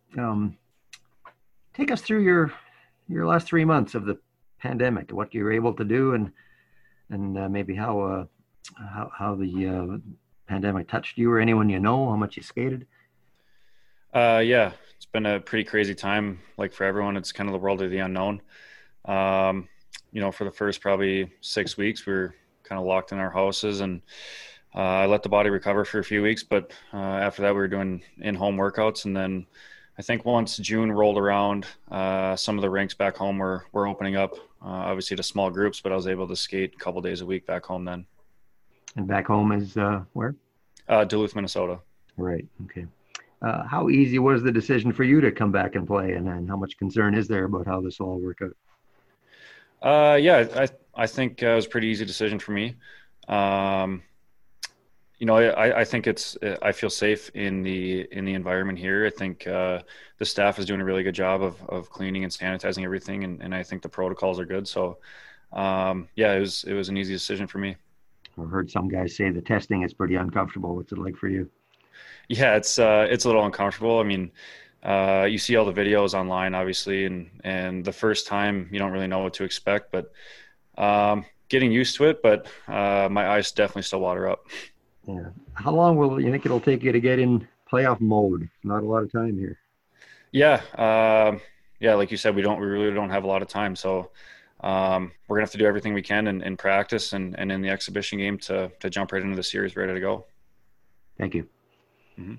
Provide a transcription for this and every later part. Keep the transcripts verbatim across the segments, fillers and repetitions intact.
Um, take us through your your last three months of the pandemic, what you were able to do, and and uh, maybe how uh, how how the uh, pandemic touched you or anyone you know, how much you skated. Uh, yeah, it's been a pretty crazy time. Like for everyone, it's kind of the world of the unknown. Um, you know, for the first probably six weeks, we were kind of locked in our houses, and uh, I let the body recover for a few weeks. But uh, after that, we were doing in-home workouts, and then I think once June rolled around, uh, some of the rinks back home were were opening up, uh, obviously to small groups. But I was able to skate a couple days a week back home then. And back home is uh, where? Uh, Duluth, Minnesota. Right. Okay. Uh, how easy was the decision for you to come back and play, and, and how much concern is there about how this will all work out? Uh, yeah, I I think uh, it was a pretty easy decision for me. Um, you know, I, I think it's I feel safe in the in the environment here. I think uh, the staff is doing a really good job of of cleaning and sanitizing everything, and, and I think the protocols are good. So, um, yeah, it was it was an easy decision for me. I've heard some guys say the testing is pretty uncomfortable. What's it like for you? Yeah, it's uh, it's a little uncomfortable. I mean, uh, you see all the videos online, obviously, and and the first time you don't really know what to expect, but um, getting used to it. But uh, my eyes definitely still water up. Yeah. How long will you think it'll take you to get in playoff mode? Not a lot of time here. Yeah, um, yeah, like you said, we don't we really don't have a lot of time, so um, we're gonna have to do everything we can in, in practice and, and in the exhibition game to to jump right into the series ready to go. Thank you. hmm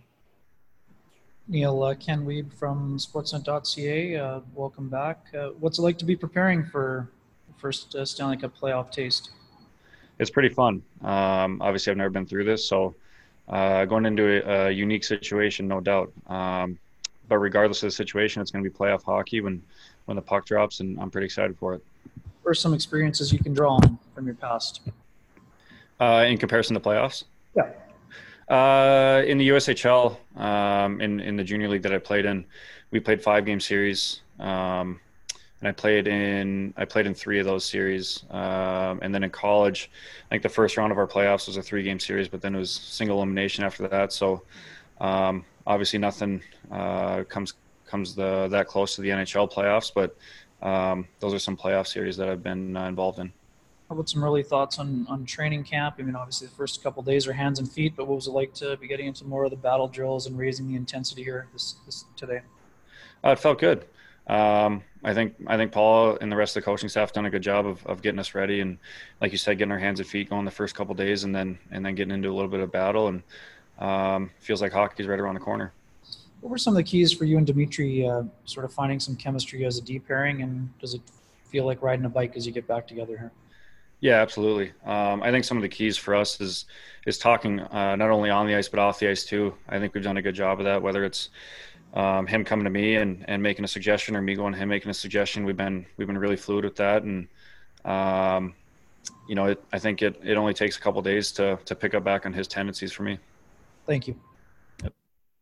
Neil, uh, Ken Weed from Sportsnet dot C A. Uh, welcome back. Uh, what's it like to be preparing for the first uh, Stanley Cup playoff taste? It's pretty fun. Um, obviously, I've never been through this, so uh, going into a, a unique situation, no doubt. Um, but regardless of the situation, it's going to be playoff hockey when when the puck drops, and I'm pretty excited for it. What are some experiences you can draw on from your past? Uh, in comparison to playoffs, Yeah. uh, in the U S H L, um, in in the junior league that I played in, we played five game series. Um, and I played in I played in three of those series. Um, and then in college, I think the first round of our playoffs was a three game series, but then it was single elimination after that. So um, obviously nothing uh, comes comes the that close to the N H L playoffs, but um, those are some playoff series that I've been uh, involved in. How about some early thoughts on, on training camp? I mean, obviously the first couple of days are hands and feet, but what was it like to be getting into more of the battle drills and raising the intensity here this, this today? Uh, it felt good. Um, I think I think Paul and the rest of the coaching staff done a good job of, of getting us ready, and like you said, getting our hands and feet going the first couple of days, and then and then getting into a little bit of battle, and um, feels like hockey's right around the corner. What were some of the keys for you and Dimitri uh, sort of finding some chemistry as a D pairing, and does it feel like riding a bike as you get back together here? Yeah, absolutely. Um, I think some of the keys for us is is talking uh, not only on the ice but off the ice too. I think we've done a good job of that. Whether it's um, him coming to me and, and making a suggestion, or me going to him making a suggestion, we've been we've been really fluid with that. And um, you know, it, I think it, it only takes a couple days to to pick up back on his tendencies for me. Thank you. Yep.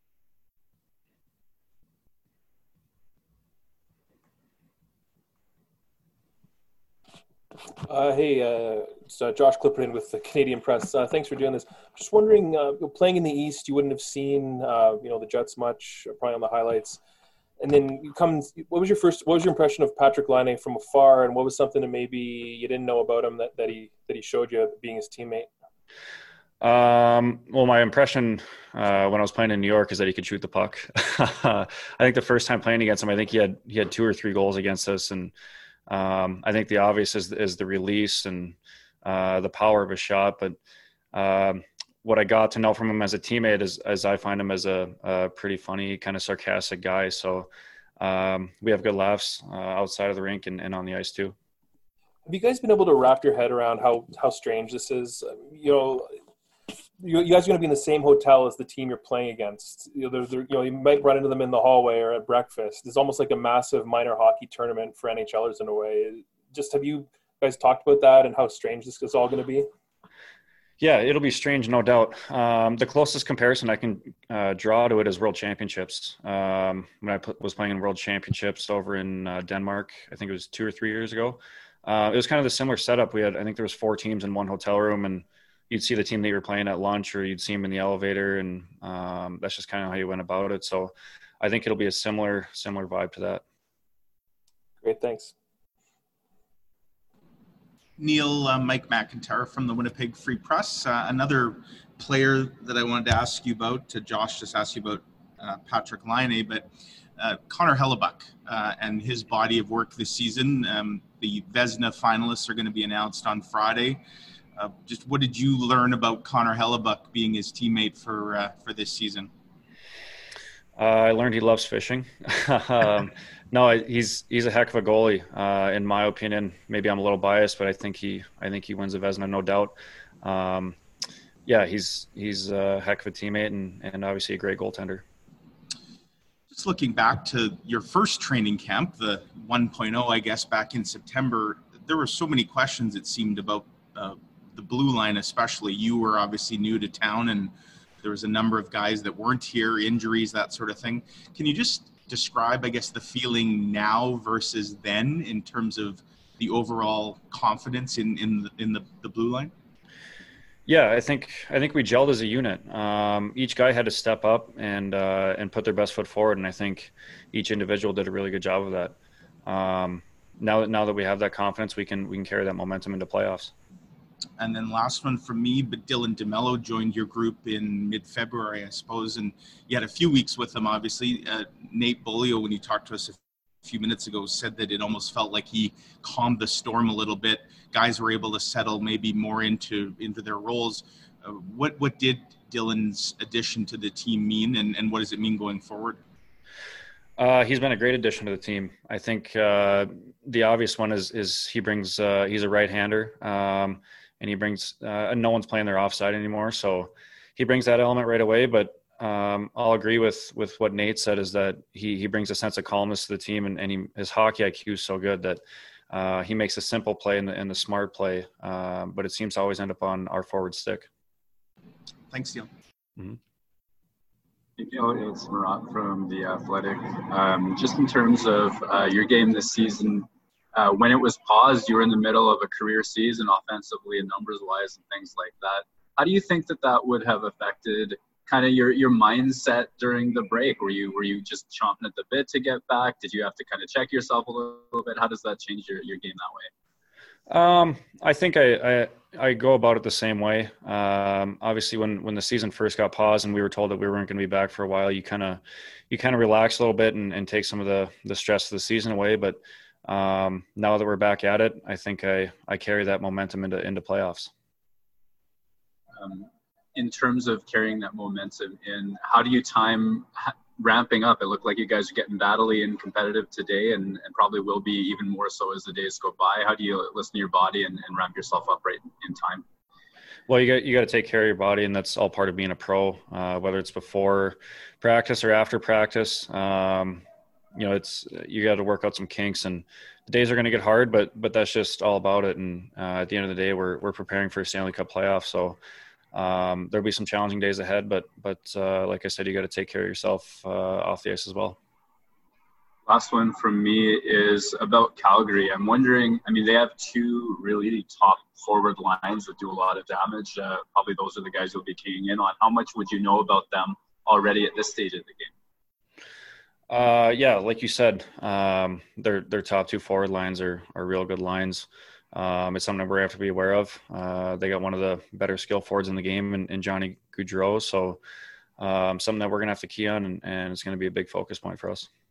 Uh, hey, uh, it's uh, Josh Clipperton with the Canadian Press. Uh, thanks for doing this. Just wondering, uh, playing in the East, you wouldn't have seen, uh, you know, the Jets much, probably on the highlights. And then you come. What was your first? What was your impression of Patrick Laine from afar, and what was something that maybe you didn't know about him that, that he that he showed you being his teammate? Um, well, my impression uh, when I was playing in New York is that he could shoot the puck. I think the first time playing against him, I think he had he had two or three goals against us, and um, I think the obvious is is the release and uh, the power of his shot. But um, what I got to know from him as a teammate is, as I find him as a, a pretty funny, kind of sarcastic guy. So um, we have good laughs uh, outside of the rink and, and on the ice too. Have you guys been able to wrap your head around how how strange this is? You know, you, you guys are going to be in the same hotel as the team you're playing against. You know, they're, they're, you know, you might run into them in the hallway or at breakfast. It's almost like a massive minor hockey tournament for NHLers in a way. Just have you guys talked about that and how strange this is all going to be? Yeah, it'll be strange, no doubt. Um, the closest comparison I can uh, draw to it is World Championships. Um, when I put, was playing in World Championships over in uh, Denmark, I think it was two or three years ago. Uh, it was kind of the similar setup. We had, I think there was four teams in one hotel room, and you'd see the team that you were playing at lunch, or you'd see them in the elevator, and um, that's just kind of how you went about it. So I think it'll be a similar similar vibe to that. Great, thanks. Neil, uh, Mike McIntyre from the Winnipeg Free Press. Uh, another player that I wanted to ask you about, uh, Josh just asked you about uh, Patrik Laine, but uh, Connor Hellebuyck uh, and his body of work this season. Um, the Vezina finalists are going to be announced on Friday. Uh, just what did you learn about Connor Hellebuyck being his teammate for uh, for this season? Uh, I learned he loves fishing. um, no, he's he's a heck of a goalie, uh, in my opinion. Maybe I'm a little biased, but I think he I think he wins the Vezina, no doubt. Um, yeah, he's he's a heck of a teammate and, and obviously a great goaltender. Just looking back to your first training camp, the one point oh, I guess, back in September, there were so many questions, it seemed, about uh, the blue line especially. You were obviously new to town, and there was a number of guys that weren't here, injuries, that sort of thing. Can you just describe, I guess, the feeling now versus then in terms of the overall confidence in, in, the, in the, the blue line? Yeah, I think I think we gelled as a unit. Um, each guy had to step up and uh, and put their best foot forward, and I think each individual did a really good job of that. Um, now that now that we have that confidence, we can we can carry that momentum into playoffs. And then last one from me, but Dylan DeMello joined your group in mid-February, I suppose, and you had a few weeks with him, obviously. Uh, Nate Bolio, when he talked to us a few minutes ago, said that it almost felt like he calmed the storm a little bit. Guys were able to settle maybe more into into their roles. Uh, what what did Dylan's addition to the team mean, and, and what does it mean going forward? Uh, he's been a great addition to the team. I think uh, the obvious one is is he brings uh, he's a right-hander, um, and he brings uh, no one's playing their offside anymore, so he brings that element right away. But um, I'll agree with with what Nate said, is that he he brings a sense of calmness to the team, and, and he, his hockey I Q is so good that uh, he makes a simple play and the, and the smart play, uh, but it seems to always end up on our forward stick. Thanks, Neil. Mm-hmm. You know, it's Marat from The Athletic. Um, just in terms of uh, your game this season, uh, when it was paused, you were in the middle of a career season offensively and numbers-wise and things like that. How do you think that that would have affected kind of your, your mindset during the break? Were you were you just chomping at the bit to get back? Did you have to kind of check yourself a little, little bit? How does that change your, your game that way? Um, I think I, I, I go about it the same way. Um, obviously when, when the season first got paused and we were told that we weren't going to be back for a while, you kind of, you kind of relax a little bit and, and take some of the, the stress of the season away. But, um, now that we're back at it, I think I, I carry that momentum into, into playoffs. Um, in terms of carrying that momentum in, how do you time ramping up? It looked like you guys are getting battly and competitive today, and, and probably will be even more so as the days go by. How do you listen to your body and, and ramp yourself up right in time? Well, you got you got to take care of your body, and that's all part of being a pro. Uh, whether it's before practice or after practice, um, you know, it's you got to work out some kinks, and the days are going to get hard, but but that's just all about it. And uh, at the end of the day, we're we're preparing for a Stanley Cup playoff, so. Um, there'll be some challenging days ahead, but, but, uh, like I said, you got to take care of yourself, uh, off the ice as well. Last one from me is about Calgary. I'm wondering, I mean, they have two really top forward lines that do a lot of damage. Uh, probably those are the guys you'll be keying in on. How much would you know about them already at this stage of the game? Uh, yeah, like you said, um, their, their top two forward lines are, are real good lines. Um, it's something we have to be aware of. Uh, they got one of the better skill forwards in the game in, in Johnny Gaudreau. So um, something that we're going to have to key on, and, and it's going to be a big focus point for us.